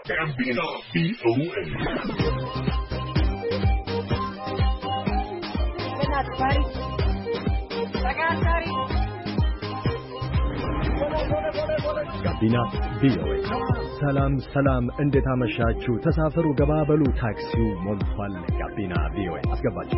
Gambino VOA. ጋቢና ቪኦኤ ሰላም እንዴት አመሻችሁ ተሳፈሩ ገባበሉ ታክሲው ሞልቷል ጋቢና ቪኦኤ አስገባችሁ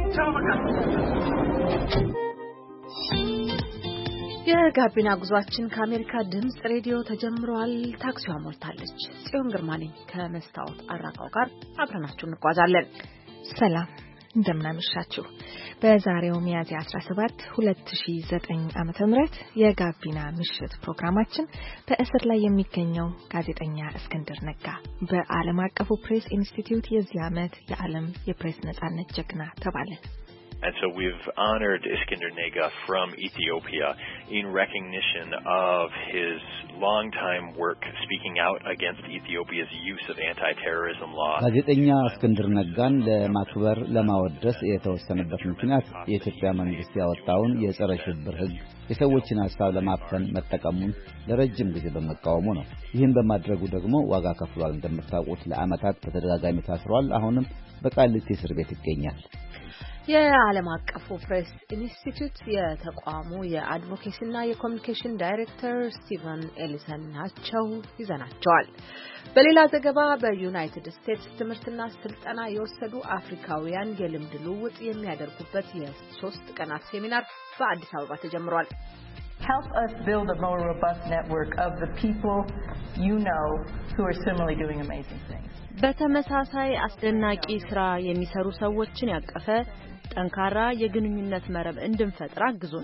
የጋቢና ጉዟችን ከአሜሪካ ድምጽ ሬዲዮ ተጀምሯል ታክሲዋ ሞልታለች ጽዮን ግርማ ነኝ ከመስታወት አራቃው ጋር አብረናችሁ እንጓዛለን ሰላም እንደምናመሻችሁ በዛሬው ሚያዝያ 17 2009 ዓመተ ምህረት የጋቢና ምሽት ፕሮግራማችን በእስር ላይ የሚገኘው ጋዜጠኛ እስክንድር ነጋ በዓለም አቀፉ ፕሬስ ኢንስቲትዩት የዚህ ዓመት የዓለም የፕሬስ ነጻነት ጀግና ተባለ And so we've honored Iskender Nega from Ethiopia in recognition of his long-time work speaking out against Ethiopia's use of anti-terrorism law. ጋዜጠኛ እስክንድር ነጋን ለማክበር ለማወደስ የተወሰነበት ምክንያት የኢትዮጵያ መንግስት ያወጣውን የጸረ ሽብር ሕግ የሰዎችን ሐሳብ ለማፈን መጠቀሙን ለረጅም ጊዜ በመቃወሙ ነው። ይህን በማድረጉ ደግሞ ዋጋ ከፍሏል። እንደምታውቁት ለዓመታት በተደጋጋሚ ታስሯል። አሁንም በቃሊቲ እስር ቤት ይገኛል። የዓለም አቀፉ ፕሬስ ኢንስቲትዩት የተቋሙ የአድቮኬሲና የኮሚኒኬሽን ዳይሬክተር ስቲቨን ኤሊሰን ናቸው ይዘናቸዋል። በሌላ ዘገባ በዩናይትድ ስቴትስ ትምህርትና ስልጠና የወሰዱ አፍሪካውያን የልምድ ልውውጥ የሚያደርጉበት የ3 ቀናት ሴሚናር በአዲስ አበባ ተጀምሯል። Help us build a more robust network of the people you know who are similarly doing amazing things. በተመሳሳይ አስደናቂ ስራ የሚሰሩ ሰዎችን ያቀፈ ጠንካራ የግንኙነት መረብ እንድንፈጥር አግዙን።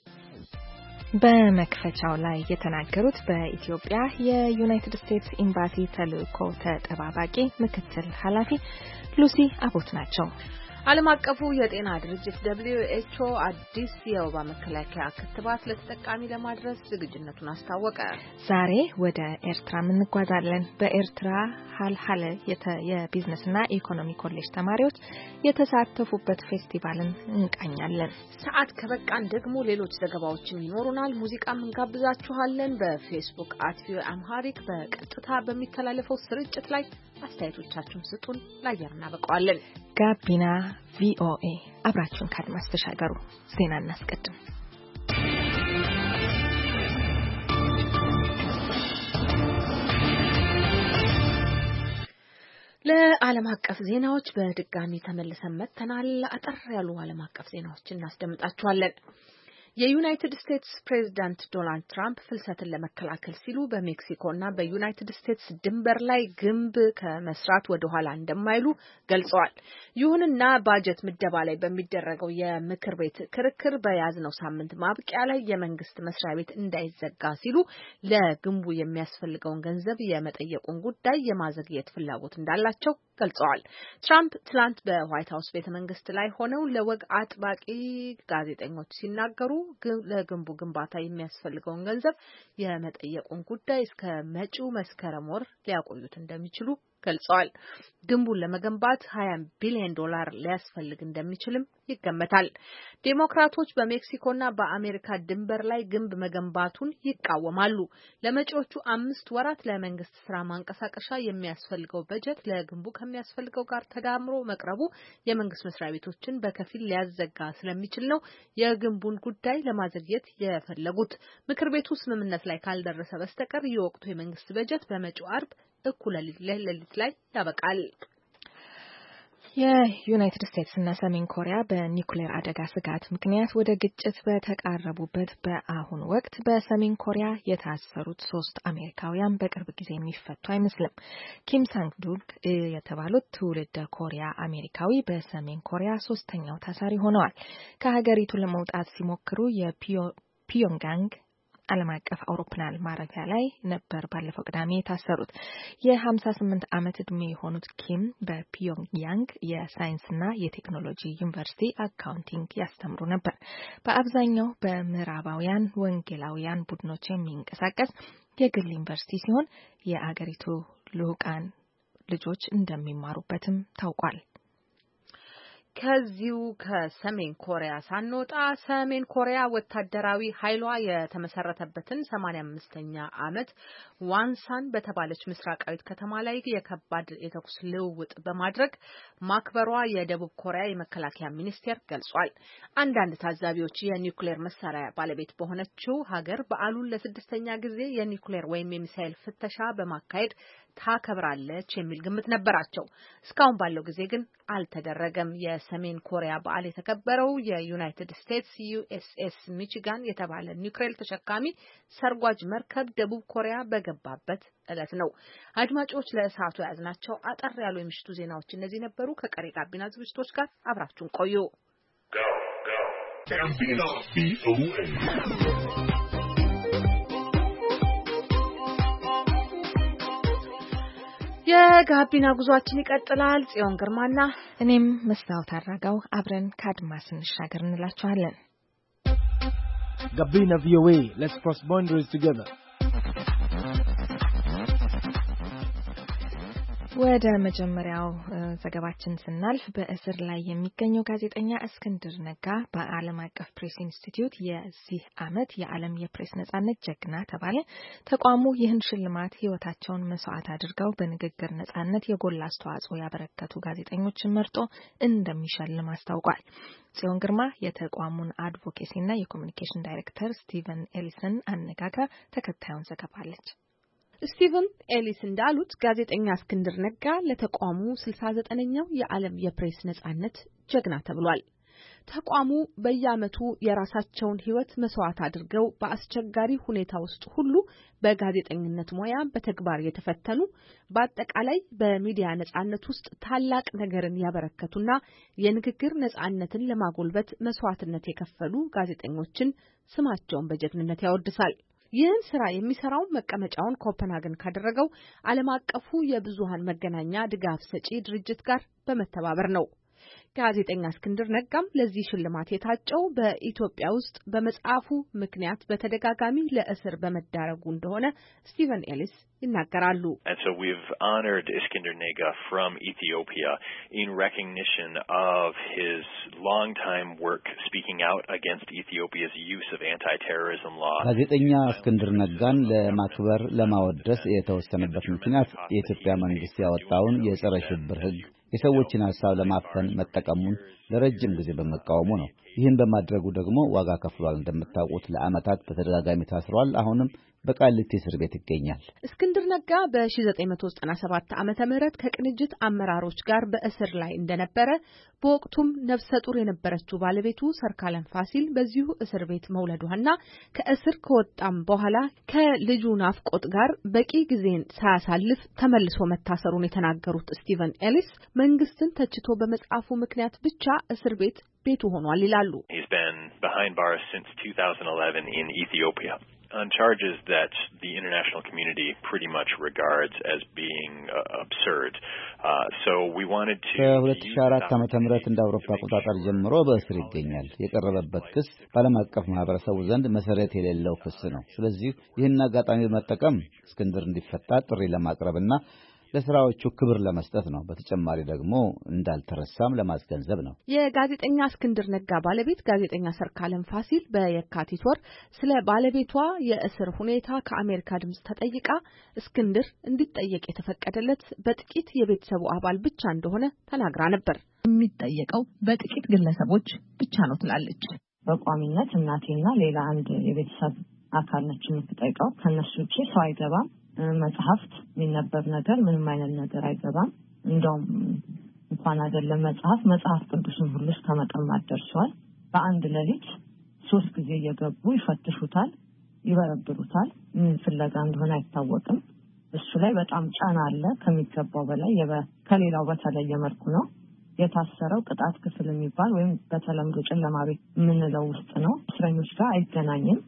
በመክፈቻው ላይ የተናገሩት በኢትዮጵያ የዩናይትድ ስቴትስ ኤምባሲ ተልእኮ ተጠባባቂ ምክትል ኃላፊ ሉሲ አቦት ናቸው። ዓለም አቀፉ የጤና ድርጅት WHO አዲስ የወባ መከላከያ ክትባት ለተጠቃሚ ለማድረስ ዝግጁነቱን አስታወቀ። ዛሬ ወደ ኤርትራ እንጓዛለን። በኤርትራ ሀልሀለ የቢዝነስና ኢኮኖሚ ኮሌጅ ተማሪዎች የተሳተፉበት ፌስቲቫልን እንቃኛለን። ሰዓት ከበቃን ደግሞ ሌሎች ዘገባዎችም ይኖሩናል። ሙዚቃም እንጋብዛችኋለን። በፌስቡክ @amharic በቀጥታ በሚተላለፈው ስርጭት ላይ አስተያየቶቻችሁን ስጡን። ላየር እናበቀዋለን። ጋቢና ቪኦኤ አብራችሁን ካድማስ ተሻገሩ። ዜና እናስቀድም። ለዓለም አቀፍ ዜናዎች በድጋሚ ተመልሰን መጥተናል። አጠር ያሉ ዓለም አቀፍ ዜናዎችን እናስደምጣችኋለን። የዩናይትድ ስቴትስ ፕሬዝዳንት ዶናልድ ትራምፕ ፍልሰትን ለመከላከል ሲሉ በሜክሲኮና በዩናይትድ ስቴትስ ድንበር ላይ ግንብ ከመስራት ወደ ኋላ እንደማይሉ ገልጸዋል። ይሁንና ባጀት ምደባ ላይ በሚደረገው የምክር ቤት ክርክር በያዝነው ሳምንት ማብቂያ ላይ የመንግስት መስሪያ ቤት እንዳይዘጋ ሲሉ ለግንቡ የሚያስፈልገውን ገንዘብ የመጠየቁን ጉዳይ የማዘግየት ፍላጎት እንዳላቸው ገልጸዋል። ትራምፕ ትላንት በዋይት ሀውስ ቤተመንግስት ላይ ሆነው ለወግ አጥባቂ ጋዜጠኞች ሲናገሩ ለግንቡ ግንባታ የሚያስፈልገውን ገንዘብ የመጠየቁን ጉዳይ እስከ መጪው መስከረም ወር ሊያቆዩት እንደሚችሉ ገልጸዋል። ግንቡን ለመገንባት $20 ቢሊዮን ሊያስፈልግ እንደሚችልም ይገመታል። ዴሞክራቶች በሜክሲኮና በአሜሪካ ድንበር ላይ ግንብ መገንባቱን ይቃወማሉ። ለመጪዎቹ 5 ወራት ለመንግስት ስራ ማንቀሳቀሻ የሚያስፈልገው በጀት ለግንቡ ከሚያስፈልገው ጋር ተዳምሮ መቅረቡ የመንግስት መስሪያ ቤቶችን በከፊል ሊያዘጋ ስለሚችል ነው የግንቡን ጉዳይ ለማዘግየት የፈለጉት። ምክር ቤቱ ስምምነት ላይ ካልደረሰ በስተቀር የወቅቱ የመንግስት በጀት በመጪው አርብ እኩለ ሌሊት ላይ ያበቃል። የዩናይትድ ስቴትስ እና ሰሜን ኮሪያ በኒውክሌር አደጋ ስጋት ምክንያት ወደ ግጭት በተቃረቡበት በአሁኑ ወቅት በሰሜን ኮሪያ የታሰሩት 3 አሜሪካውያን በቅርብ ጊዜ የሚፈቱ አይመስልም። ኪም ሳንግ-ዱክ የተባሉት ትውልደ ኮሪያ አሜሪካዊ በሰሜን ኮሪያ 3ኛው ታሳሪ ሆነዋል። ከሀገሪቱ ለመውጣት ሲሞክሩ የፒዮንጋንግ ዓለም አቀፍ አውሮፕላን ማረፊያ ላይ ነበር ባለፈው ቅዳሜ የታሰሩት። የ58 ዓመት ዕድሜ የሆኑት ኪም በፒዮንግያንግ የሳይንስና የቴክኖሎጂ ዩኒቨርሲቲ አካውንቲንግ ያስተምሩ ነበር። በአብዛኛው በምዕራባውያን ወንጌላውያን ቡድኖች የሚንቀሳቀስ የግል ዩኒቨርሲቲ ሲሆን የአገሪቱ ልዑቃን ልጆች እንደሚማሩበትም ታውቋል። ከዚሁ ከሰሜን ኮሪያ ሳንወጣ ሰሜን ኮሪያ ወታደራዊ ኃይሏ የተመሰረተበትን 85ኛ ዓመት ዋንሳን በተባለች ምስራቃዊት ከተማ ላይ የከባድ የተኩስ ልውውጥ በማድረግ ማክበሯ የደቡብ ኮሪያ የመከላከያ ሚኒስቴር ገልጿል። አንዳንድ ታዛቢዎች የኒውክሌር መሳሪያ ባለቤት በሆነችው ሀገር በዓሉን ለስድስተኛ ጊዜ የኒውክሌር ወይም የሚሳኤል ፍተሻ በማካሄድ ታከብራለች የሚል ግምት ነበራቸው። እስካሁን ባለው ጊዜ ግን አልተደረገም። የሰሜን ኮሪያ በዓል የተከበረው የዩናይትድ ስቴትስ USS ሚቺጋን የተባለ ኒውክሌር ተሸካሚ ሰርጓጅ መርከብ ደቡብ ኮሪያ በገባበት ዕለት ነው። አድማጮች ለሰዓቱ ያዝናቸው አጠር ያሉ የምሽቱ ዜናዎች እነዚህ ነበሩ። ከቀሪ ጋቢና ዝግጅቶች ጋር አብራችሁን ቆዩ። የጋቢና ጉዟችን ይቀጥላል። ጽዮን ግርማና እኔም መስታወት አራጋው አብረን ከአድማስ እንሻገር እንላችኋለን። ጋቢና VOA, let's cross boundaries together. ወደ መጀመሪያው ዘገባችን ስናልፍ በእስር ላይ የሚገኘው ጋዜጠኛ እስክንድር ነጋ በዓለም አቀፍ ፕሬስ ኢንስቲትዩት የዚህ ዓመት የዓለም የፕሬስ ነጻነት ጀግና ተባለ። ተቋሙ ይህን ሽልማት ሕይወታቸውን መስዋዕት አድርገው በንግግር ነጻነት የጎላ አስተዋጽኦ ያበረከቱ ጋዜጠኞችን መርጦ እንደሚሸልም አስታውቋል። ጽዮን ግርማ የተቋሙን አድቮኬሲና የኮሚኒኬሽን ዳይሬክተር ስቲቨን ኤሊሰን አነጋግራ ተከታዩን ዘገባለች። ስቲቨን ኤሊስ እንዳሉት ጋዜጠኛ እስክንድር ነጋ ለተቋሙ 69ኛው የዓለም የፕሬስ ነጻነት ጀግና ተብሏል። ተቋሙ በየዓመቱ የራሳቸውን ሕይወት መስዋዕት አድርገው በአስቸጋሪ ሁኔታ ውስጥ ሁሉ በጋዜጠኝነት ሙያ በተግባር የተፈተኑ በአጠቃላይ በሚዲያ ነጻነት ውስጥ ታላቅ ነገርን ያበረከቱና የንግግር ነጻነትን ለማጎልበት መስዋዕትነት የከፈሉ ጋዜጠኞችን ስማቸውን በጀግንነት ያወድሳል። ይህን ስራ የሚሰራው መቀመጫውን ኮፐንሃገን ካደረገው ዓለም አቀፉ የብዙሃን መገናኛ ድጋፍ ሰጪ ድርጅት ጋር በመተባበር ነው። ጋዜጠኛ እስክንድር ነጋም ለዚህ ሽልማት የታጨው በኢትዮጵያ ውስጥ በመጽሐፉ ምክንያት በተደጋጋሚ ለእስር በመዳረጉ እንደሆነ ስቲቨን ኤሊስ ይናገራሉ። And so we've honored Iskender Nega from Ethiopia in recognition of his long-time work speaking out against Ethiopia's use of anti-terrorism law. ጋዜጠኛ እስክንድር ነጋን ለማክበር ለማወደስ የተወሰነበት ምክንያት የኢትዮጵያ መንግስት ያወጣውን የጸረ ሽብር ሕግ የሰዎችን ሐሳብ ለማፈን መጠቀሙን ለረጅም ጊዜ በመቃወሙ ነው። ይህን በማድረጉ ደግሞ ዋጋ ከፍሏል። እንደምታውቁት ለዓመታት በተደጋጋሚ ታስሯል። አሁንም በቃሊቲ እስር ቤት ይገኛል። እስክንድር ነጋ በ1997 ዓመተ ምህረት ከቅንጅት አመራሮች ጋር በእስር ላይ እንደነበረ በወቅቱም ነፍሰ ጡር የነበረችው ባለቤቱ ሰርካለም ፋሲል በዚሁ እስር ቤት መውለዷና ከእስር ከወጣም በኋላ ከልጁ ናፍቆት ጋር በቂ ጊዜን ሳያሳልፍ ተመልሶ መታሰሩን የተናገሩት ስቲቨን ኤሊስ መንግስትን ተችቶ በመጻፉ ምክንያት ብቻ እስር ቤት ቤቱ ሆኗል ይላሉ። He's been behind bars since 2011 in Ethiopia on charges that the international community pretty much regards as being absurd. So we wanted to ከ2004 ዓመተ ምህረት እንደ አውሮፓ አቆጣጠር ጀምሮ በእስር ይገኛል። የቀረበበት ክስ በዓለም አቀፍ ማህበረሰቡ ዘንድ መሰረት የሌለው ክስ ነው። ስለዚህ ይህን አጋጣሚ በመጠቀም እስክንድር እንዲፈታ ጥሪ ለማቅረብና ለስራዎቹ ክብር ለመስጠት ነው። በተጨማሪ ደግሞ እንዳልተረሳም ለማስገንዘብ ነው። የጋዜጠኛ እስክንድር ነጋ ባለቤት ጋዜጠኛ ሰርካለም ፋሲል በየካቲት ወር ስለ ባለቤቷ የእስር ሁኔታ ከአሜሪካ ድምጽ ተጠይቃ እስክንድር እንዲጠየቅ የተፈቀደለት በጥቂት የቤተሰቡ አባል ብቻ እንደሆነ ተናግራ ነበር። የሚጠየቀው በጥቂት ግለሰቦች ብቻ ነው ትላለች። በቋሚነት እናቴና ሌላ አንድ የቤተሰብ አካል ነች የምትጠይቀው። ከነሱ ውጪ ሰው አይገባም። መጽሐፍት የሚነበብ ነገር ምንም አይነት ነገር አይገባም። እንደውም እንኳን አይደለም መጽሐፍ ቅዱስን ሁሉ እስከመቀማት ደርሷል። በአንድ ሌሊት 3 ጊዜ እየገቡ ይፈትሹታል፣ ይበረብሩታል። ምን ፍለጋ እንደሆነ አይታወቅም። እሱ ላይ በጣም ጫና አለ ከሚገባው በላይ ከሌላው በተለየ መልኩ ነው የታሰረው። ቅጣት ክፍል የሚባል ወይም በተለምዶ ጨለማ ቤት የምንለው ውስጥ ነው። እስረኞች ጋር አይገናኝም።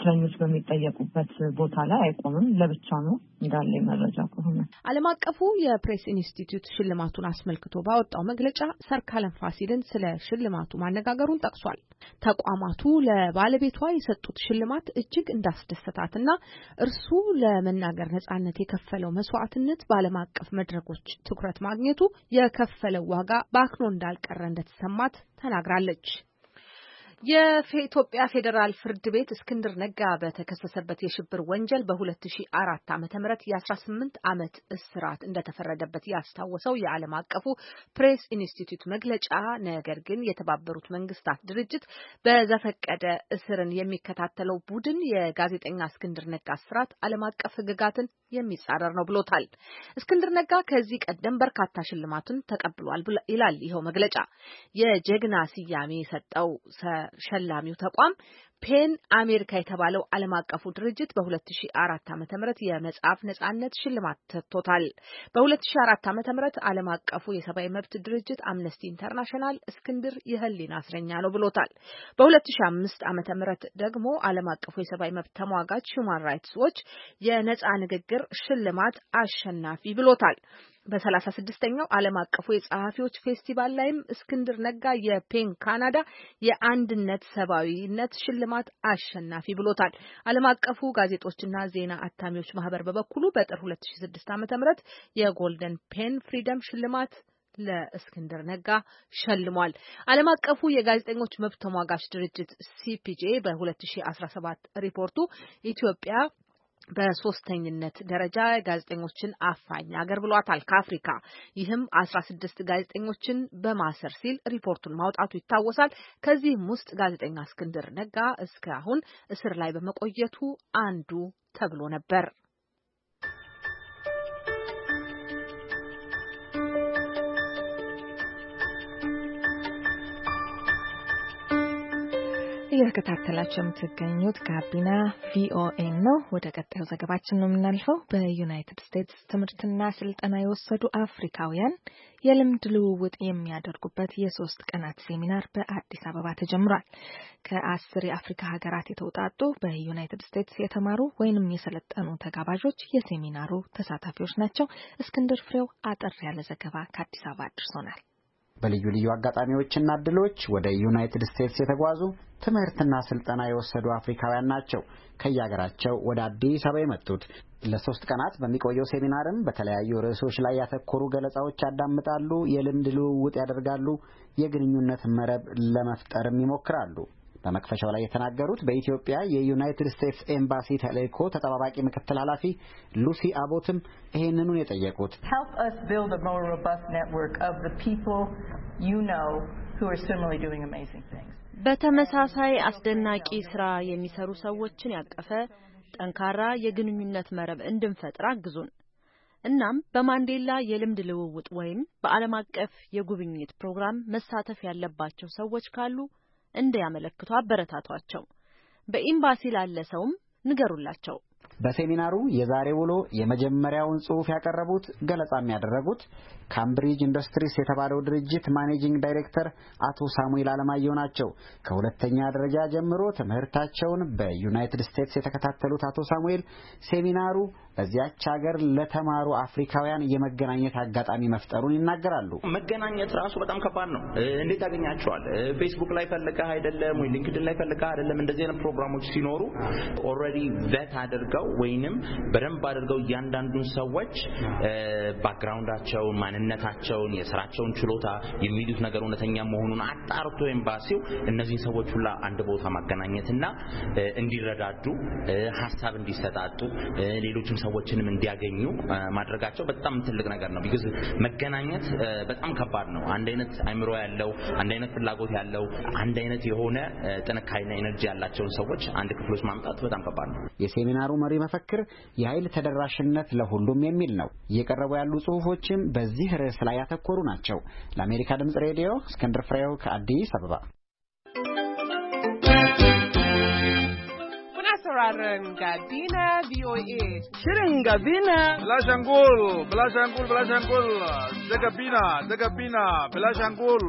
እስረኞች በሚጠየቁበት ቦታ ላይ አይቆምም። ለብቻ ነው እንዳለ መረጃ ከሆነ ዓለም አቀፉ የፕሬስ ኢንስቲትዩት ሽልማቱን አስመልክቶ ባወጣው መግለጫ ሰርካለም ፋሲልን ስለ ሽልማቱ ማነጋገሩን ጠቅሷል። ተቋማቱ ለባለቤቷ የሰጡት ሽልማት እጅግ እንዳስደሰታትና እርሱ ለመናገር ነጻነት የከፈለው መስዋዕትነት በዓለም አቀፍ መድረኮች ትኩረት ማግኘቱ የከፈለው ዋጋ በአክኖ እንዳልቀረ እንደተሰማት ተናግራለች። የኢትዮጵያ ፌዴራል ፍርድ ቤት እስክንድር ነጋ በተከሰሰበት የሽብር ወንጀል በ2004 ዓመተ ምህረት የ18 ዓመት እስራት እንደተፈረደበት ያስታወሰው የዓለም አቀፉ ፕሬስ ኢንስቲትዩት መግለጫ ነገር ግን የተባበሩት መንግስታት ድርጅት በዘፈቀደ እስርን የሚከታተለው ቡድን የጋዜጠኛ እስክንድር ነጋ እስራት ዓለም አቀፍ ሕግጋትን የሚጻረር ነው ብሎታል። እስክንድር ነጋ ከዚህ ቀደም በርካታ ሽልማትን ተቀብሏል ይላል ይኸው መግለጫ። የጀግና ስያሜ የሰጠው ሸላሚው ተቋም ፔን አሜሪካ የተባለው ዓለም አቀፉ ድርጅት በ2004 ዓመተ ምህረት የመጽሐፍ ነጻነት ሽልማት ሰጥቶታል። በ2004 ዓመተ ምህረት ዓለም አቀፉ የሰብአዊ መብት ድርጅት አምነስቲ ኢንተርናሽናል እስክንድር የህሊና እስረኛ ነው ብሎታል። በ2005 ዓመተ ምህረት ደግሞ ዓለም አቀፉ የሰብአዊ መብት ተሟጋች ሁማን ራይትስ ዎች የነጻ ንግግር ሽልማት አሸናፊ ብሎታል። በ36ኛው ዓለም አቀፉ የጸሐፊዎች ፌስቲቫል ላይም እስክንድር ነጋ የፔን ካናዳ የአንድነት ሰብአዊነት ሽልማት አሸናፊ ብሎታል። ዓለም አቀፉ ጋዜጦችና ዜና አታሚዎች ማህበር በበኩሉ በጥር 2006 ዓ.ም የጎልደን ፔን ፍሪደም ሽልማት ለእስክንድር ነጋ ሸልሟል። ዓለም አቀፉ የጋዜጠኞች መብት ተሟጋች ድርጅት ሲፒጄ በ2017 ሪፖርቱ ኢትዮጵያ በሶስተኝነት ደረጃ ጋዜጠኞችን አፋኝ ሀገር ብሏታል ከአፍሪካ። ይህም 16 ጋዜጠኞችን በማሰር ሲል ሪፖርቱን ማውጣቱ ይታወሳል። ከዚህም ውስጥ ጋዜጠኛ እስክንድር ነጋ እስካሁን እስር ላይ በመቆየቱ አንዱ ተብሎ ነበር። እየተከታተላችሁ የምትገኙት ጋቢና ቪኦኤ ነው። ወደ ቀጣዩ ዘገባችን ነው የምናልፈው። በዩናይትድ ስቴትስ ትምህርትና ስልጠና የወሰዱ አፍሪካውያን የልምድ ልውውጥ የሚያደርጉበት የ3 ቀናት ሴሚናር በአዲስ አበባ ተጀምሯል። ከ10 የአፍሪካ ሀገራት የተውጣጡ በዩናይትድ ስቴትስ የተማሩ ወይንም የሰለጠኑ ተጋባዦች የሴሚናሩ ተሳታፊዎች ናቸው። እስክንድር ፍሬው አጠር ያለ ዘገባ ከአዲስ አበባ አድርሶናል። በልዩ ልዩ አጋጣሚዎችና እድሎች ወደ ዩናይትድ ስቴትስ የተጓዙ ትምህርትና ስልጠና የወሰዱ አፍሪካውያን ናቸው ከየሀገራቸው ወደ አዲስ አበባ የመጡት። ለ3 ቀናት በሚቆየው ሴሚናርም በተለያዩ ርዕሶች ላይ ያተኮሩ ገለጻዎች ያዳምጣሉ፣ የልምድ ልውውጥ ያደርጋሉ፣ የግንኙነት መረብ ለመፍጠርም ይሞክራሉ። በመክፈቻው ላይ የተናገሩት በኢትዮጵያ የዩናይትድ ስቴትስ ኤምባሲ ተልእኮ ተጠባባቂ ምክትል ኃላፊ ሉሲ አቦትም ይሄንኑ የጠየቁት help us build a more robust network of the people you know who are similarly doing amazing things. በተመሳሳይ አስደናቂ ስራ የሚሰሩ ሰዎችን ያቀፈ ጠንካራ የግንኙነት መረብ እንድንፈጥር አግዙን። እናም በማንዴላ የልምድ ልውውጥ ወይም በዓለም አቀፍ የጉብኝት ፕሮግራም መሳተፍ ያለባቸው ሰዎች ካሉ እንዲያመለክቱ አበረታቷቸው። በኤምባሲ ላለ ሰውም ንገሩላቸው። በሴሚናሩ የዛሬ ውሎ የመጀመሪያውን ጽሑፍ ያቀረቡት ገለጻም ያደረጉት ካምብሪጅ ኢንዱስትሪስ የተባለው ድርጅት ማኔጂንግ ዳይሬክተር አቶ ሳሙኤል አለማየሁ ናቸው። ከሁለተኛ ደረጃ ጀምሮ ትምህርታቸውን በዩናይትድ ስቴትስ የተከታተሉት አቶ ሳሙኤል ሴሚናሩ በዚያች ሀገር ለተማሩ አፍሪካውያን የመገናኘት አጋጣሚ መፍጠሩን ይናገራሉ። መገናኘት ራሱ በጣም ከባድ ነው። እንዴት ታገኛቸዋል? ፌስቡክ ላይ ፈልገህ አይደለም ወይ ሊንክድን ላይ ፈልገህ አይደለም። እንደዚህ አይነት ፕሮግራሞች ሲኖሩ ኦልሬዲ vet አድርገው ወይንም በደንብ አድርገው እያንዳንዱን ሰዎች ባክግራውንዳቸውን፣ ማንነታቸውን፣ የስራቸውን ችሎታ የሚሉት ነገር እውነተኛ መሆኑን አጣርቶ ኤምባሲው እነዚህን ሰዎች ሁላ አንድ ቦታ ማገናኘትና እንዲረዳዱ፣ ሐሳብ እንዲሰጣጡ፣ ሌሎችም ሰዎችንም እንዲያገኙ ማድረጋቸው በጣም ትልቅ ነገር ነው። ቢካዝ መገናኘት በጣም ከባድ ነው። አንድ አይነት አይምሮ ያለው፣ አንድ አይነት ፍላጎት ያለው፣ አንድ አይነት የሆነ ጥንካሬና ኤነርጂ ያላቸውን ሰዎች አንድ ክፍሎች ማምጣት በጣም ከባድ ነው። የሴሚናሩ መሪ መፈክር የኃይል ተደራሽነት ለሁሉም የሚል ነው። እየቀረቡ ያሉ ጽሑፎችም በዚህ ርዕስ ላይ ያተኮሩ ናቸው። ለአሜሪካ ድምጽ ሬዲዮ እስክንድር ፍሬው ከአዲስ አበባ። sauraron Gabina VOA. Shirin Gabina. Bilashangul, Bilashangul, Bilashangul. Da Gabina, Bilashangul.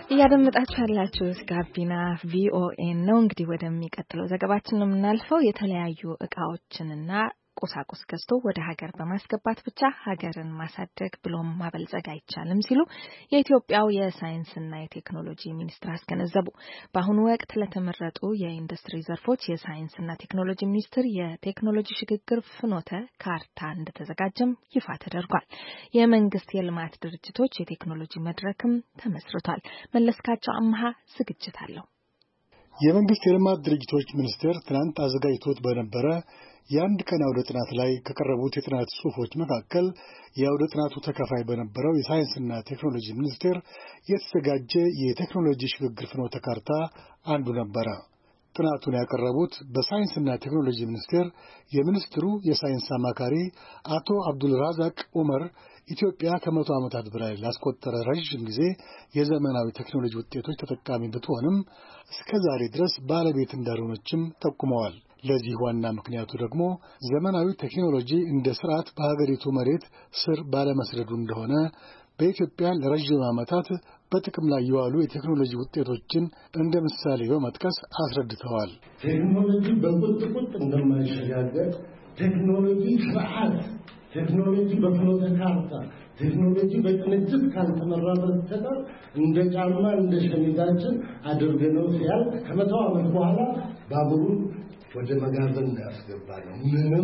እያደመጣችሁ ያላችሁት ጋቢና ቪኦኤ ነው። እንግዲህ ወደሚቀጥለው ዘገባችን ነው የምናልፈው። የተለያዩ እቃዎችንና ቁሳቁስ ገዝቶ ወደ ሀገር በማስገባት ብቻ ሀገርን ማሳደግ ብሎም ማበልጸግ አይቻልም ሲሉ የኢትዮጵያው የሳይንስና የቴክኖሎጂ ሚኒስትር አስገነዘቡ። በአሁኑ ወቅት ለተመረጡ የኢንዱስትሪ ዘርፎች የሳይንስና ቴክኖሎጂ ሚኒስቴር የቴክኖሎጂ ሽግግር ፍኖተ ካርታ እንደተዘጋጀም ይፋ ተደርጓል። የመንግስት የልማት ድርጅቶች የቴክኖሎጂ መድረክም ተመስርቷል። መለስካቸው አምሃ ዝግጅት አለው። የመንግስት የልማት ድርጅቶች ሚኒስቴር ትናንት አዘጋጅቶት በነበረ የአንድ ቀን አውደ ጥናት ላይ ከቀረቡት የጥናት ጽሑፎች መካከል የአውደ ጥናቱ ተካፋይ በነበረው የሳይንስና ቴክኖሎጂ ሚኒስቴር የተዘጋጀ የቴክኖሎጂ ሽግግር ፍኖተ ካርታ አንዱ ነበረ። ጥናቱን ያቀረቡት በሳይንስና ቴክኖሎጂ ሚኒስቴር የሚኒስትሩ የሳይንስ አማካሪ አቶ አብዱልራዛቅ ዑመር ኢትዮጵያ ከ100 ዓመታት በላይ ላስቆጠረ ረዥም ጊዜ የዘመናዊ ቴክኖሎጂ ውጤቶች ተጠቃሚ ብትሆንም እስከ ዛሬ ድረስ ባለቤት እንዳልሆነችም ጠቁመዋል። ለዚህ ዋና ምክንያቱ ደግሞ ዘመናዊ ቴክኖሎጂ እንደ ስርዓት በሀገሪቱ መሬት ስር ባለመስደዱ እንደሆነ በኢትዮጵያ ለረዥም ዓመታት በጥቅም ላይ የዋሉ የቴክኖሎጂ ውጤቶችን እንደ ምሳሌ በመጥቀስ አስረድተዋል። ቴክኖሎጂ በቁጥቁጥ እንደማይሸጋገር፣ ቴክኖሎጂ ስርዓት፣ ቴክኖሎጂ በፍኖተ ካርታ፣ ቴክኖሎጂ በቅንጅት ካልተመራ በስተቀር እንደ ጫማ እንደ ሸሚዛችን አድርገነው ሲያልቅ ከ100 ዓመት በኋላ ባቡሩን ወደ መጋዘን ያስገባ ነው። ምንም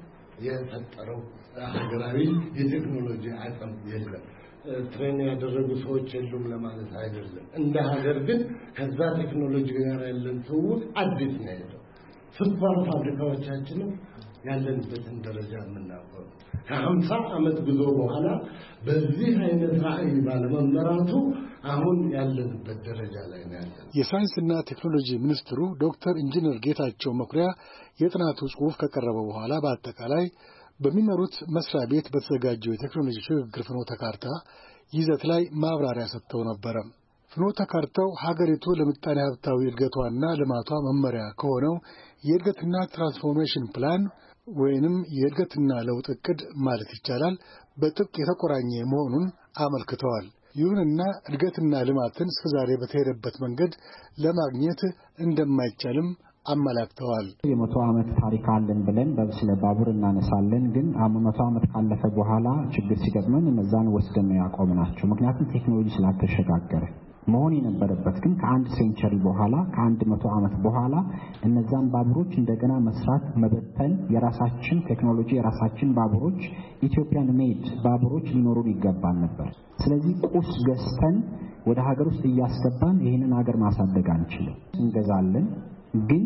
የፈጠረው ሀገራዊ የቴክኖሎጂ አቅም የለም። ትሬን ያደረጉ ሰዎች የሉም ለማለት አይደለም። እንደ ሀገር ግን ከዛ ቴክኖሎጂ ጋር ያለን ትውውቅ አዲስ ነው ያለው። ስኳር ፋብሪካዎቻችንም ያለንበትን ደረጃ የምናውቀው ከ50 ዓመት ጉዞ በኋላ በዚህ አይነት ራዕይ ባለመመራቱ አሁን ያለንበት ደረጃ ላይ ነው ያለው። የሳይንስና ቴክኖሎጂ ሚኒስትሩ ዶክተር ኢንጂነር ጌታቸው መኩሪያ የጥናቱ ጽሑፍ ከቀረበ በኋላ በአጠቃላይ በሚመሩት መስሪያ ቤት በተዘጋጀው የቴክኖሎጂ ሽግግር ፍኖተ ካርታ ይዘት ላይ ማብራሪያ ሰጥተው ነበር። ፍኖተ ካርታው ሀገሪቱ ለምጣኔ ሀብታዊ እድገቷና ልማቷ መመሪያ ከሆነው የእድገትና ትራንስፎርሜሽን ፕላን ወይንም የእድገትና ለውጥ እቅድ ማለት ይቻላል በጥብቅ የተቆራኘ መሆኑን አመልክተዋል። ይሁንና እድገትና ልማትን እስከዛሬ በተሄደበት መንገድ ለማግኘት እንደማይቻልም አመላክተዋል። የ100 ዓመት ታሪክ አለን ብለን በስለ ባቡር እናነሳለን፣ ግን 100 ዓመት ካለፈ በኋላ ችግር ሲገጥመን እነዛን ወስደን ነው ያቆምናቸው። ምክንያቱም ቴክኖሎጂ ስላልተሸጋገረ መሆን የነበረበት ግን ከአንድ ሴንቸሪ በኋላ ከ100 ዓመት በኋላ እነዛን ባቡሮች እንደገና መስራት መበተን፣ የራሳችን ቴክኖሎጂ የራሳችን ባቡሮች ኢትዮጵያን ሜድ ባቡሮች ሊኖሩን ይገባል ነበር። ስለዚህ ቁስ ገዝተን ወደ ሀገር ውስጥ እያስገባን ይህንን ሀገር ማሳደግ አንችልም። እንገዛለን፣ ግን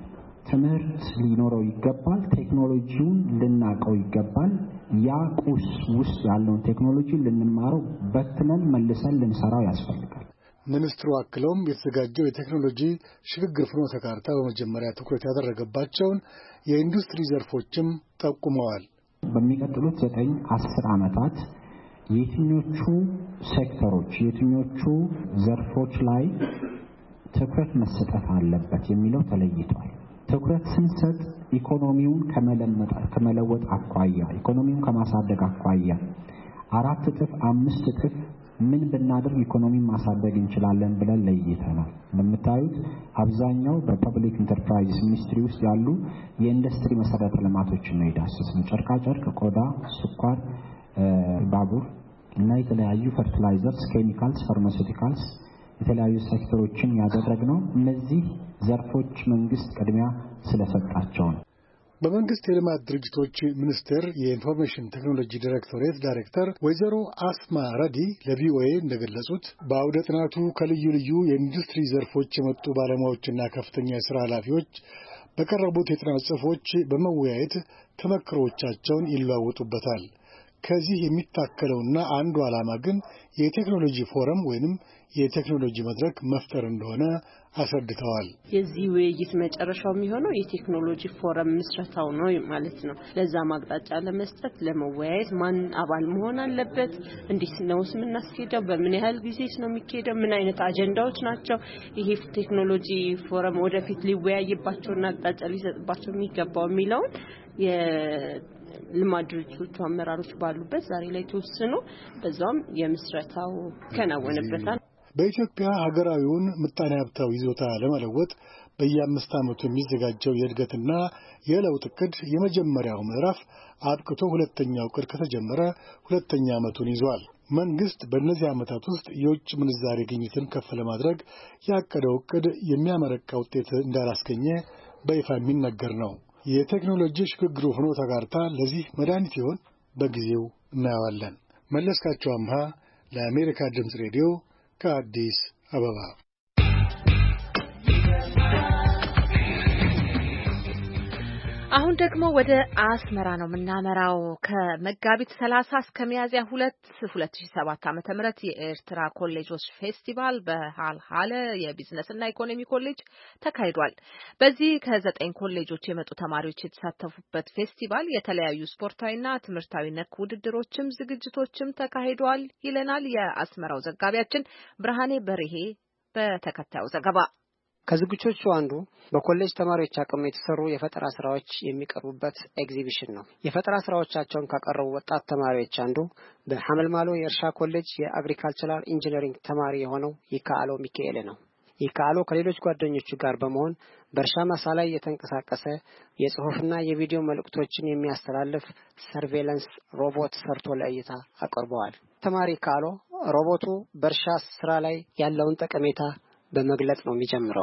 ትምህርት ሊኖረው ይገባል። ቴክኖሎጂውን ልናቀው ይገባል። ያ ቁስ ውስጥ ያለውን ቴክኖሎጂ ልንማረው በትነን መልሰን ልንሰራው ያስፈልጋል። ሚኒስትሩ አክለውም የተዘጋጀው የቴክኖሎጂ ሽግግር ፍኖተ ካርታ በመጀመሪያ ትኩረት ያደረገባቸውን የኢንዱስትሪ ዘርፎችም ጠቁመዋል። በሚቀጥሉት 9-10 ዓመታት የትኞቹ ሴክተሮች የትኞቹ ዘርፎች ላይ ትኩረት መሰጠት አለበት የሚለው ተለይቷል። ትኩረት ስንሰጥ ኢኮኖሚውን ከመለወጥ አኳያ ኢኮኖሚውን ከማሳደግ አኳያ 4 እጥፍ 5 እጥፍ ምን ብናደርግ ኢኮኖሚን ማሳደግ እንችላለን ብለን ለይተናል። እንደምታዩት አብዛኛው በፐብሊክ ኢንተርፕራይዝ ሚኒስትሪ ውስጥ ያሉ የኢንዱስትሪ መሰረተ ልማቶችን ነው የዳሰስነው። ጨርቃ ጨርቅ፣ ቆዳ፣ ስኳር፣ ባቡር እና የተለያዩ ፈርቲላይዘርስ፣ ኬሚካልስ፣ ፋርማሲውቲካልስ የተለያዩ ሴክተሮችን ያደረግነው እነዚህ ዘርፎች መንግስት ቅድሚያ ስለሰጣቸው ነው። በመንግስት የልማት ድርጅቶች ሚኒስቴር የኢንፎርሜሽን ቴክኖሎጂ ዳይሬክቶሬት ዳይሬክተር ወይዘሮ አስማ ረዲ ለቪኦኤ እንደገለጹት በአውደ ጥናቱ ከልዩ ልዩ የኢንዱስትሪ ዘርፎች የመጡ ባለሙያዎችና ከፍተኛ የሥራ ኃላፊዎች በቀረቡት የጥናት ጽሑፎች በመወያየት ተመክሮቻቸውን ይለዋወጡበታል። ከዚህ የሚታከለውና አንዱ ዓላማ ግን የቴክኖሎጂ ፎረም ወይንም የቴክኖሎጂ መድረክ መፍጠር እንደሆነ አስረድተዋል። የዚህ ውይይት መጨረሻው የሚሆነው የቴክኖሎጂ ፎረም ምስረታው ነው ማለት ነው። ለዛ ማቅጣጫ ለመስጠት ለመወያየት ማን አባል መሆን አለበት፣ እንዴት ነው የምናስኬደው፣ በምን ያህል ጊዜስ ነው የሚካሄደው፣ ምን አይነት አጀንዳዎች ናቸው ይሄ ቴክኖሎጂ ፎረም ወደፊት ሊወያይባቸውና አቅጣጫ ሊሰጥባቸው የሚገባው የሚለውን ልማት ድርጅቶቹ አመራሮች ባሉበት ዛሬ ላይ ተወስኖ በዛም የምስረታው ከናወነበታል። በኢትዮጵያ ሀገራዊውን ምጣኔ ሀብታዊ ይዞታ ለመለወጥ በየ5 ዓመቱ የሚዘጋጀው የእድገትና የለውጥ ዕቅድ የመጀመሪያው ምዕራፍ አብቅቶ ሁለተኛው ዕቅድ ከተጀመረ ሁለተኛ ዓመቱን ይዟል። መንግስት በእነዚህ ዓመታት ውስጥ የውጭ ምንዛሬ ግኝትን ከፍ ለማድረግ ያቀደው ዕቅድ የሚያመረቃ ውጤት እንዳላስገኘ በይፋ የሚነገር ነው። የቴክኖሎጂ ሽግግሩ ፍኖተ ካርታ ለዚህ መድኃኒት ይሆን? በጊዜው እናየዋለን። መለስካቸው አምሃ ለአሜሪካ ድምፅ ሬዲዮ ከአዲስ አበባ። አሁን ደግሞ ወደ አስመራ ነው የምናመራው። ከመጋቢት 30 እስከ ሚያዝያ 2 2007 ዓ.ም የኤርትራ ኮሌጆች ፌስቲቫል በሃልሃለ የቢዝነስና ኢኮኖሚ ኮሌጅ ተካሂዷል። በዚህ ከ9 ኮሌጆች የመጡ ተማሪዎች የተሳተፉበት ፌስቲቫል የተለያዩ ስፖርታዊና ትምህርታዊ ነክ ውድድሮችም ዝግጅቶችም ተካሂዷል ይለናል የአስመራው ዘጋቢያችን ብርሃኔ በርሄ በተከታዩ ዘገባ። ከዝግጅቶቹ አንዱ በኮሌጅ ተማሪዎች አቅም የተሰሩ የፈጠራ ስራዎች የሚቀርቡበት ኤግዚቢሽን ነው። የፈጠራ ስራዎቻቸውን ካቀረቡ ወጣት ተማሪዎች አንዱ በሐመልማሎ የእርሻ ኮሌጅ የአግሪካልቸራል ኢንጂነሪንግ ተማሪ የሆነው ይካአሎ ሚካኤል ነው። ይካአሎ ከሌሎች ጓደኞቹ ጋር በመሆን በእርሻ ማሳ ላይ የተንቀሳቀሰ የጽሑፍና የቪዲዮ መልእክቶችን የሚያስተላልፍ ሰርቬላንስ ሮቦት ሰርቶ ለእይታ አቀርበዋል። ተማሪ ይካአሎ ሮቦቱ በእርሻ ስራ ላይ ያለውን ጠቀሜታ በመግለጽ ነው የሚጀምረው።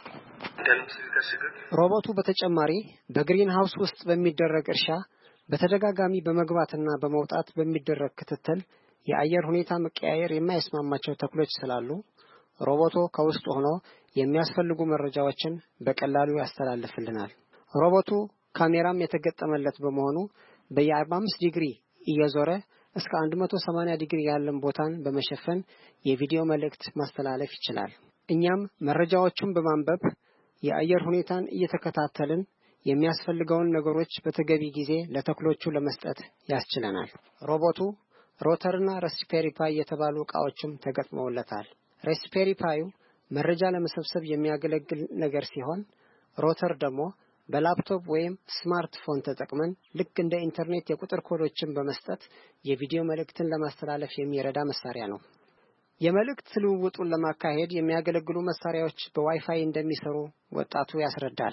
ሮቦቱ በተጨማሪ በግሪን ሃውስ ውስጥ በሚደረግ እርሻ በተደጋጋሚ በመግባትና በመውጣት በሚደረግ ክትትል የአየር ሁኔታ መቀያየር የማይስማማቸው ተክሎች ስላሉ ሮቦቱ ከውስጥ ሆኖ የሚያስፈልጉ መረጃዎችን በቀላሉ ያስተላልፍልናል። ሮቦቱ ካሜራም የተገጠመለት በመሆኑ በየ45 ዲግሪ እየዞረ እስከ 180 ዲግሪ ያለን ቦታን በመሸፈን የቪዲዮ መልእክት ማስተላለፍ ይችላል። እኛም መረጃዎቹን በማንበብ የአየር ሁኔታን እየተከታተልን የሚያስፈልገውን ነገሮች በተገቢ ጊዜ ለተክሎቹ ለመስጠት ያስችለናል። ሮቦቱ ሮተርና ራስፔሪ ፓይ የተባሉ ዕቃዎችም ተገጥመውለታል። ራስፔሪ ፓዩ መረጃ ለመሰብሰብ የሚያገለግል ነገር ሲሆን ሮተር ደግሞ በላፕቶፕ ወይም ስማርትፎን ተጠቅመን ልክ እንደ ኢንተርኔት የቁጥር ኮዶችን በመስጠት የቪዲዮ መልእክትን ለማስተላለፍ የሚረዳ መሳሪያ ነው። የመልእክት ልውውጡን ለማካሄድ የሚያገለግሉ መሳሪያዎች በዋይፋይ እንደሚሰሩ ወጣቱ ያስረዳል።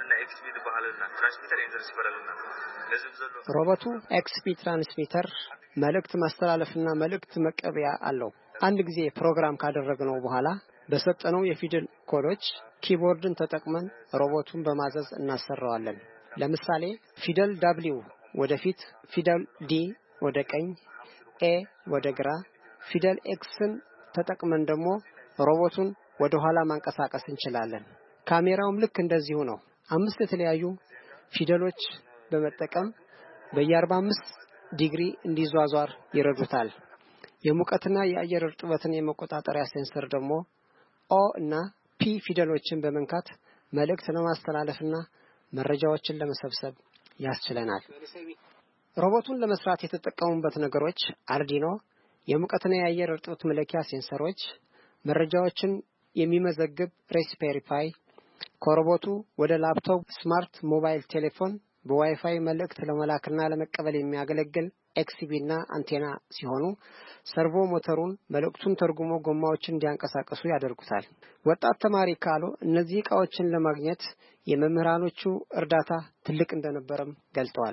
ሮቦቱ ኤክስፒ ትራንስሚተር መልእክት ማስተላለፍና መልእክት መቀበያ አለው። አንድ ጊዜ ፕሮግራም ካደረግነው በኋላ በሰጠነው የፊደል ኮዶች ኪቦርድን ተጠቅመን ሮቦቱን በማዘዝ እናሰራዋለን። ለምሳሌ ፊደል W ወደፊት፣ ፊደል D ወደ ቀኝ፣ A ወደ ግራ፣ ፊደል Xን ተጠቅመን ደግሞ ሮቦቱን ወደ ኋላ ማንቀሳቀስ እንችላለን። ካሜራውም ልክ እንደዚሁ ነው። 5 የተለያዩ ፊደሎች በመጠቀም በየ45 ዲግሪ እንዲዟዟር ይረዱታል። የሙቀትና የአየር እርጥበትን የመቆጣጠሪያ ሴንሰር ደግሞ O እና P ፊደሎችን በመንካት መልእክት ለማስተላለፍና መረጃዎችን ለመሰብሰብ ያስችለናል። ሮቦቱን ለመስራት የተጠቀሙበት ነገሮች አርዲኖ፣ የሙቀትና የአየር እርጥበት መለኪያ ሴንሰሮች፣ መረጃዎችን የሚመዘግብ ራስፔሪ ፓይ፣ ከሮቦቱ ወደ ላፕቶፕ ስማርት ሞባይል ቴሌፎን በዋይፋይ መልእክት ለመላክና ለመቀበል የሚያገለግል ኤክስቢና አንቴና ሲሆኑ ሰርቮ ሞተሩን መልእክቱን ተርጉሞ ጎማዎችን እንዲያንቀሳቀሱ ያደርጉታል። ወጣት ተማሪ ካሉ እነዚህ ዕቃዎችን ለማግኘት የመምህራኖቹ እርዳታ ትልቅ እንደነበረም ገልጠዋል።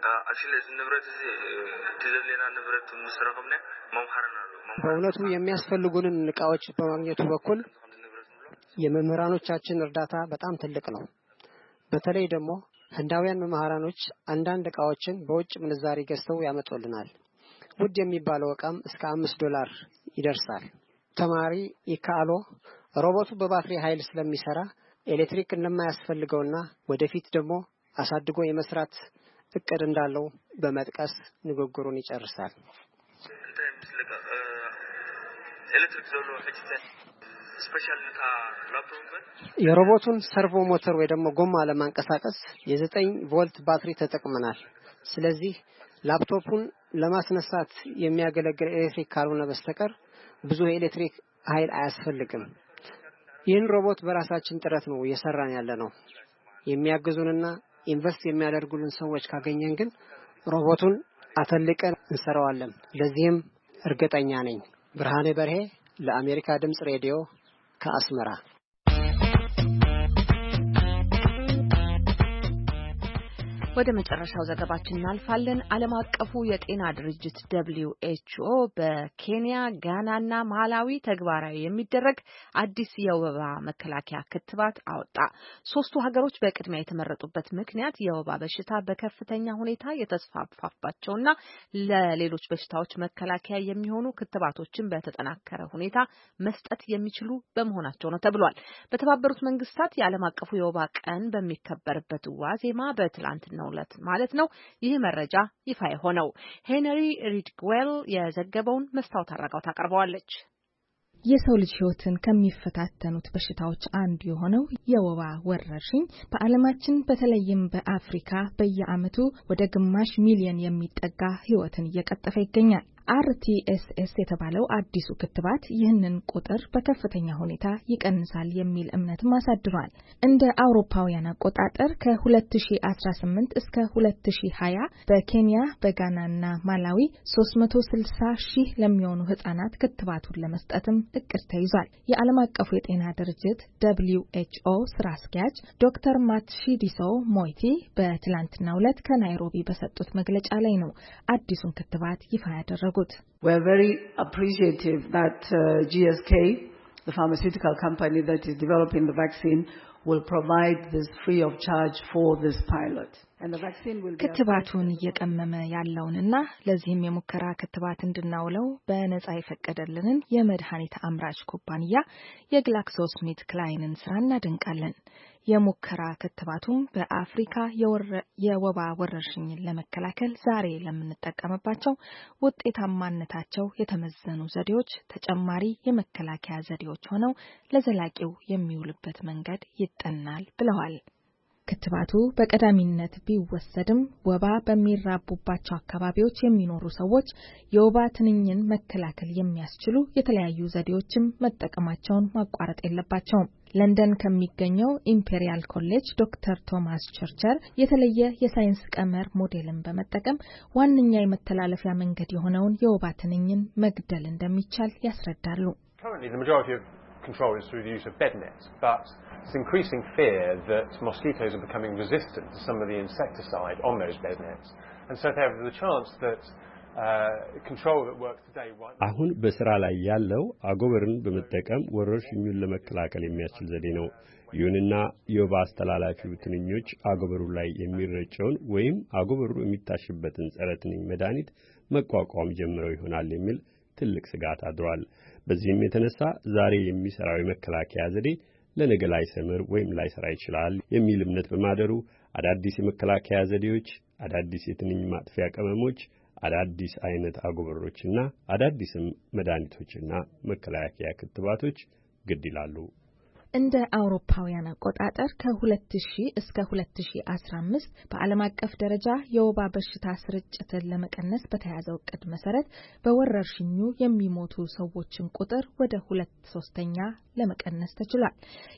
በእውነቱ የሚያስፈልጉንን ዕቃዎች በማግኘቱ በኩል የመምህራኖቻችን እርዳታ በጣም ትልቅ ነው። በተለይ ደግሞ ህንዳውያን መምህራኖች አንዳንድ ዕቃዎችን በውጭ ምንዛሪ ገዝተው ያመጡልናል። ውድ የሚባለው ዕቃም እስከ $5 ይደርሳል። ተማሪ ይካአሎ ሮቦቱ በባትሪ ኃይል ስለሚሰራ ኤሌክትሪክ እንደማያስፈልገውና ወደፊት ደግሞ አሳድጎ የመስራት እቅድ እንዳለው በመጥቀስ ንግግሩን ይጨርሳል። የሮቦቱን ሰርቮ ሞተር ወይ ደግሞ ጎማ ለማንቀሳቀስ የ9 ቮልት ባትሪ ተጠቅመናል። ስለዚህ ላፕቶፑን ለማስነሳት የሚያገለግል ኤሌክትሪክ ካልሆነ በስተቀር ብዙ ኤሌክትሪክ ኃይል አያስፈልግም። ይህን ሮቦት በራሳችን ጥረት ነው እየሰራን ያለነው። የሚያግዙንና ኢንቨስት የሚያደርጉልን ሰዎች ካገኘን ግን ሮቦቱን አተልቀን እንሰራዋለን። ለዚህም እርግጠኛ ነኝ። ብርሃኔ በርሄ ለአሜሪካ ድምጽ ሬዲዮ ከአስመራ። ወደ መጨረሻው ዘገባችን እናልፋለን። ዓለም አቀፉ የጤና ድርጅት WHO በኬንያ፣ ጋናና ማላዊ ተግባራዊ የሚደረግ አዲስ የወባ መከላከያ ክትባት አወጣ። ሶስቱ ሀገሮች በቅድሚያ የተመረጡበት ምክንያት የወባ በሽታ በከፍተኛ ሁኔታ የተስፋፋባቸውና ለሌሎች በሽታዎች መከላከያ የሚሆኑ ክትባቶችን በተጠናከረ ሁኔታ መስጠት የሚችሉ በመሆናቸው ነው ተብሏል። በተባበሩት መንግስታት የዓለም አቀፉ የወባ ቀን በሚከበርበት ዋዜማ በትላንትና ማለት ነው ይህ መረጃ ይፋ የሆነው። ሄንሪ ሪድግዌል የዘገበውን መስታወት አረጋው ታቀርበዋለች። የሰው ልጅ ሕይወትን ከሚፈታተኑት በሽታዎች አንዱ የሆነው የወባ ወረርሽኝ በዓለማችን በተለይም በአፍሪካ በየዓመቱ ወደ ግማሽ ሚሊዮን የሚጠጋ ሕይወትን እየቀጠፈ ይገኛል። RTS የተባለው አዲሱ ክትባት ይህንን ቁጥር በከፍተኛ ሁኔታ ይቀንሳል የሚል እምነትም አሳድሯል። እንደ አውሮፓውያን አቆጣጠር ከ2018 እስከ 2020 በኬንያ በጋናና ማላዊ 360,000 ለሚሆኑ ህጻናት ክትባቱን ለመስጠትም እቅድ ተይዟል። የዓለም አቀፉ የጤና ድርጅት WHO ስራ አስኪያጅ ዶክተር ማትሺዲሶ ሞይቲ በትላንትናው ዕለት ከናይሮቢ በሰጡት መግለጫ ላይ ነው አዲሱን ክትባት ይፋ ያደረጉት። We are very appreciative that GSK, the pharmaceutical company that is developing the vaccine, will provide this free of charge for this pilot. And the vaccine will be ክትባቱን እየቀመመ ያለውንና ለዚህም የሙከራ ክትባት እንድናውለው በነጻ የፈቀደልንን የመድኃኒት አምራች ኩባንያ የግላክሶስሚት ክላይንን ስራ እናደንቃለን። የሙከራ ክትባቱም በአፍሪካ የወባ ወረርሽኝን ለመከላከል ዛሬ ለምንጠቀምባቸው ውጤታማነታቸው የተመዘኑ ዘዴዎች ተጨማሪ የመከላከያ ዘዴዎች ሆነው ለዘላቂው የሚውልበት መንገድ ይጠናል ብለዋል። ክትባቱ በቀዳሚነት ቢወሰድም ወባ በሚራቡባቸው አካባቢዎች የሚኖሩ ሰዎች የወባ ትንኝን መከላከል የሚያስችሉ የተለያዩ ዘዴዎችን መጠቀማቸውን ማቋረጥ የለባቸውም። ለንደን ከሚገኘው ኢምፔሪያል ኮሌጅ ዶክተር ቶማስ ቸርቸር የተለየ የሳይንስ ቀመር ሞዴልን በመጠቀም ዋነኛ የመተላለፊያ መንገድ የሆነውን የወባ ትንኝን መግደል እንደሚቻል ያስረዳሉ። Control is through the use of bed nets, but there's increasing fear that mosquitoes are becoming resistant to some of the insecticide on those bed nets, and so they have the chance that control that works today. አሁን በስራ ላይ ያለው አጎበርን በመጠቀም ወረርሽኙን ለመከላከል የሚያስችል ዘዴ ነው። ይሁንና የወባ አስተላላፊው ትንኞች አጎበሩ ላይ የሚረጨውን ወይም አጎበሩ የሚታሽበትን ጸረ ትንኝ መድኃኒት መቋቋም ጀምረው ይሆናል የሚል ትልቅ ስጋት አድሯል። በዚህም የተነሳ ዛሬ የሚሰራው የመከላከያ ዘዴ ለነገ ላይሰምር ወይም ላይሰራ ይችላል የሚል እምነት በማደሩ አዳዲስ የመከላከያ ዘዴዎች፣ አዳዲስ የትንኝ ማጥፊያ ቅመሞች፣ አዳዲስ አይነት አጎበሮችና አዳዲስም መድኃኒቶችና መከላከያ ክትባቶች ግድ ይላሉ። እንደ አውሮፓውያን አቆጣጠር ከ2000 እስከ 2015 በዓለም አቀፍ ደረጃ የወባ በሽታ ስርጭትን ለመቀነስ በተያዘው እቅድ መሰረት በወረርሽኙ የሚሞቱ ሰዎችን ቁጥር ወደ 2/3 ለመቀነስ ተችሏል።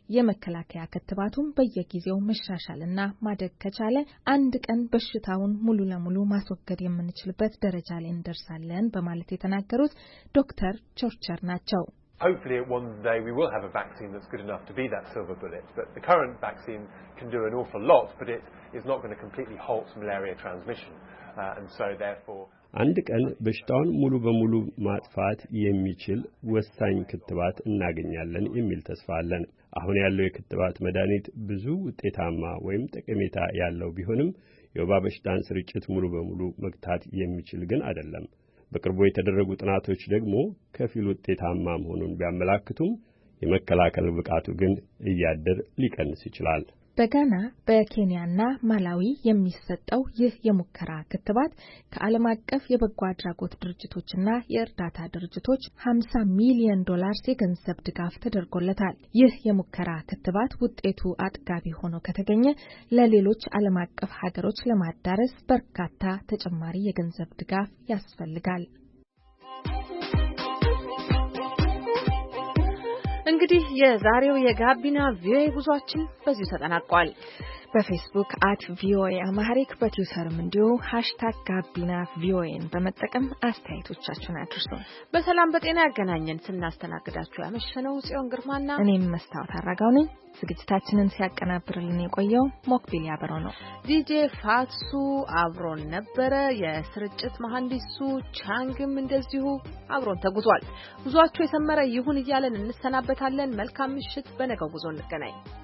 የመከላከያ ክትባቱም በየጊዜው መሻሻልና ማደግ ከቻለ አንድ ቀን በሽታውን ሙሉ ለሙሉ ማስወገድ የምንችልበት ደረጃ ላይ እንደርሳለን በማለት የተናገሩት ዶክተር ቸርቸር ናቸው። Hopefully one day we will have a vaccine that's good enough to be that silver bullet, but the current vaccine can do an awful lot, but it is not going to completely halt malaria transmission, and so therefore አንድ ቀን በሽታውን ሙሉ በሙሉ ማጥፋት የሚችል ወሳኝ ክትባት እናገኛለን የሚል ተስፋ አለን። አሁን ያለው የክትባት መድኃኒት ብዙ ውጤታማ ወይም ጠቀሜታ ያለው ቢሆንም የወባ በሽታን ስርጭት ሙሉ በሙሉ መግታት የሚችል ግን አይደለም። በቅርቡ የተደረጉ ጥናቶች ደግሞ ከፊል ውጤታማ መሆኑን ቢያመላክቱም የመከላከል ብቃቱ ግን እያደር ሊቀንስ ይችላል። በጋና በኬንያና ማላዊ የሚሰጠው ይህ የሙከራ ክትባት ከዓለም አቀፍ የበጎ አድራጎት ድርጅቶችና የእርዳታ ድርጅቶች $50 ሚሊዮን የገንዘብ ድጋፍ ተደርጎለታል። ይህ የሙከራ ክትባት ውጤቱ አጥጋቢ ሆኖ ከተገኘ ለሌሎች ዓለም አቀፍ ሀገሮች ለማዳረስ በርካታ ተጨማሪ የገንዘብ ድጋፍ ያስፈልጋል። እንግዲህ የዛሬው የጋቢና ቪኦኤ ጉዟችን በዚሁ ተጠናቋል። በፌስቡክ @ቪኦኤ አማሪክ በትዊተርም እንዲሁ #ጋቢናቪኦኤን በመጠቀም አስተያየቶቻችሁን አድርሱ። በሰላም በጤና ያገናኘን። ስናስተናግዳችሁ ያመሸነው ጽዮን ግርማና እኔም መስታወት አራጋው ነኝ። ዝግጅታችንን ሲያቀናብርልን የቆየው ሞክቢል ያበረው ነው። ዲጄ ፋትሱ አብሮን ነበረ። የስርጭት መሐንዲሱ ቻንግም እንደዚሁ አብሮን ተጉዟል። ጉዟችሁ የሰመረ ይሁን እያለን እንሰናበታለን። መልካም ምሽት። በነገው ጉዞ እንገናኝ።